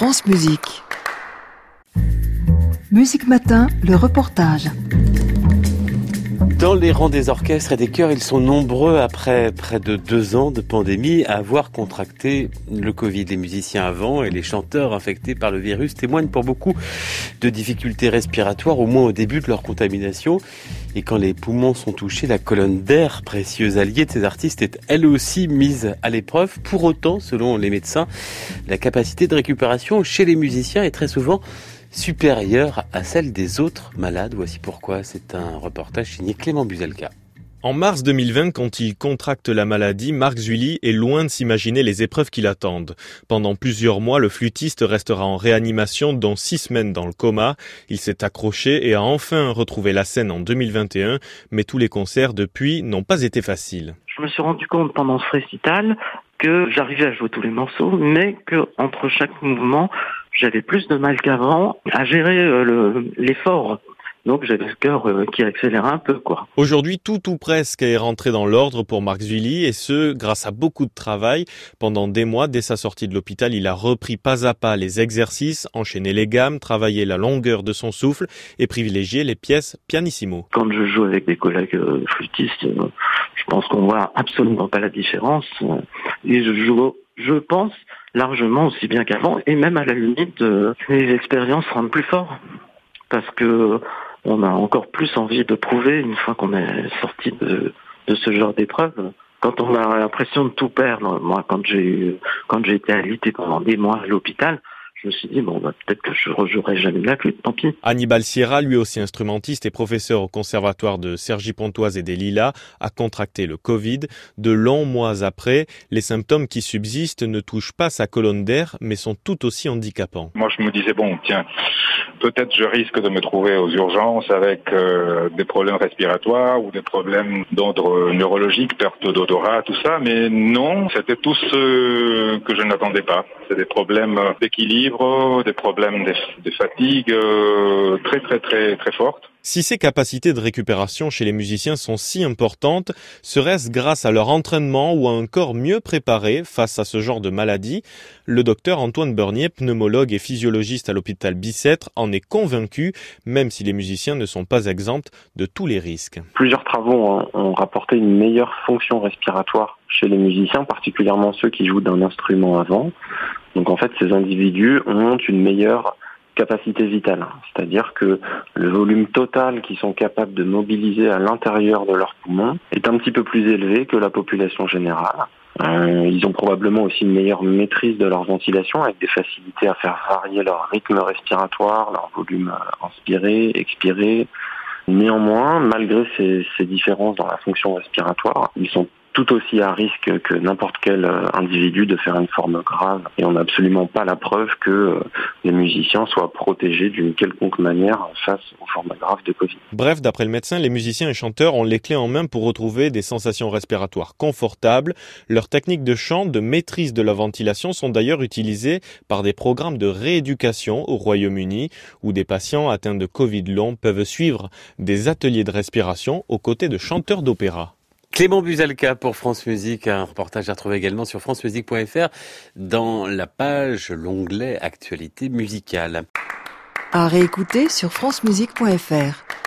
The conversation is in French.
France Musique. Musique Matin, le reportage. Dans les rangs des orchestres et des chœurs, ils sont nombreux après près de 2 ans de pandémie à avoir contracté le Covid. Les musiciens avant et les chanteurs infectés par le virus témoignent pour beaucoup de difficultés respiratoires, au moins au début de leur contamination. Et quand les poumons sont touchés, la colonne d'air, précieux allié de ces artistes, est elle aussi mise à l'épreuve. Pour autant, selon les médecins, la capacité de récupération chez les musiciens est très souvent supérieure à celle des autres malades. Voici pourquoi. C'est un reportage signé Clément Buzelka. En mars 2020, quand il contracte la maladie, Marc Zuilly est loin de s'imaginer les épreuves qui l'attendent. Pendant plusieurs mois, le flûtiste restera en réanimation, dont 6 semaines dans le coma. Il s'est accroché et a enfin retrouvé la scène en 2021, mais tous les concerts depuis n'ont pas été faciles. Je me suis rendu compte pendant ce récital que j'arrivais à jouer tous les morceaux, mais que entre chaque mouvement, j'avais plus de mal qu'avant à gérer l'effort. Donc j'avais le cœur qui accélérait un peu, quoi. Aujourd'hui, tout ou presque est rentré dans l'ordre pour Marc Zuilly, et ce, grâce à beaucoup de travail. Pendant des mois, dès sa sortie de l'hôpital, il a repris pas à pas les exercices, enchaîné les gammes, travaillé la longueur de son souffle et privilégié les pièces pianissimo. Quand je joue avec des collègues flûtistes, je pense qu'on voit absolument pas la différence. Et je joue, je pense, largement aussi bien qu'avant, et même à la limite, les expériences rendent plus fort. Parce que on a encore plus envie de prouver une fois qu'on est sorti de ce genre d'épreuve. Quand on a l'impression de tout perdre, moi quand j'ai été alité pendant des mois à l'hôpital, je me suis dit, peut-être que je rejouerai jamais de la flûte, tant pis. Annibal Sierra, lui aussi instrumentiste et professeur au conservatoire de Cergy-Pontoise et des Lilas, a contracté le Covid. De longs mois après, les symptômes qui subsistent ne touchent pas sa colonne d'air, mais sont tout aussi handicapants. Moi, je me disais, peut-être je risque de me trouver aux urgences avec des problèmes respiratoires ou des problèmes d'ordre neurologique, perte d'odorat, tout ça, mais non, c'était tout ce que je n'attendais pas. C'est des problèmes d'équilibre, des problèmes de fatigue très fortes. Si ces capacités de récupération chez les musiciens sont si importantes, serait-ce grâce à leur entraînement ou à un corps mieux préparé face à ce genre de maladie? Le docteur Antoine Bernier, pneumologue et physiologiste à l'hôpital Bicêtre, en est convaincu, même si les musiciens ne sont pas exempts de tous les risques. Plusieurs travaux ont rapporté une meilleure fonction respiratoire chez les musiciens, particulièrement ceux qui jouent d'un instrument avant. Donc en fait, ces individus ont une meilleure capacité vitale, c'est-à-dire que le volume total qu'ils sont capables de mobiliser à l'intérieur de leurs poumons est un petit peu plus élevé que la population générale. Ils ont probablement aussi une meilleure maîtrise de leur ventilation, avec des facilités à faire varier leur rythme respiratoire, leur volume inspiré, expiré. Néanmoins, malgré ces différences dans la fonction respiratoire, ils sont tout aussi à risque que n'importe quel individu de faire une forme grave. Et on n'a absolument pas la preuve que les musiciens soient protégés d'une quelconque manière face aux formes graves de Covid. Bref, d'après le médecin, les musiciens et chanteurs ont les clés en main pour retrouver des sensations respiratoires confortables. Leurs techniques de chant, de maîtrise de la ventilation sont d'ailleurs utilisées par des programmes de rééducation au Royaume-Uni, où des patients atteints de Covid long peuvent suivre des ateliers de respiration aux côtés de chanteurs d'opéra. Clément Buzelka pour France Musique, un reportage à retrouver également sur francemusique.fr dans l'onglet Actualité musicale. À réécouter sur francemusique.fr.